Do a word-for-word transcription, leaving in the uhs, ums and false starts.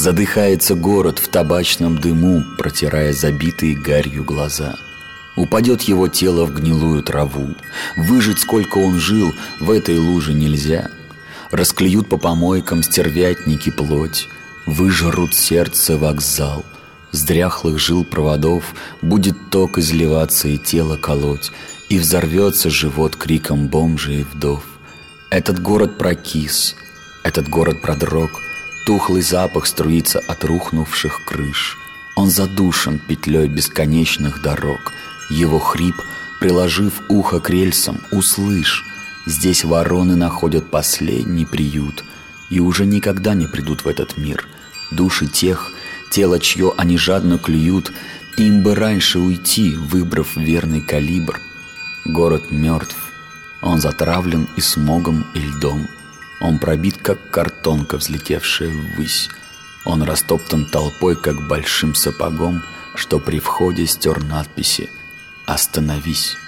Задыхается город в табачном дыму, протирая забитые гарью глаза. Упадет его тело в гнилую траву. Выжить, сколько он жил, в этой луже нельзя. Расклюют по помойкам стервятники плоть, выжрут сердце вокзал. С дряхлых жил проводов будет ток изливаться и тело колоть, и взорвется живот криком бомжа и вдов. Этот город прокис, этот город продрог, тухлый запах струится от рухнувших крыш. Он задушен петлей бесконечных дорог. Его хрип, приложив ухо к рельсам, услышь: здесь вороны находят последний приют и уже никогда не придут в этот мир. Души тех, тело чье они жадно клюют, им бы раньше уйти, выбрав верный калибр. Город мертв, он затравлен и смогом, и льдом. Он пробит, как картонка, взлетевшая ввысь. Он растоптан толпой, как большим сапогом, что при входе стер надписи «Остановись».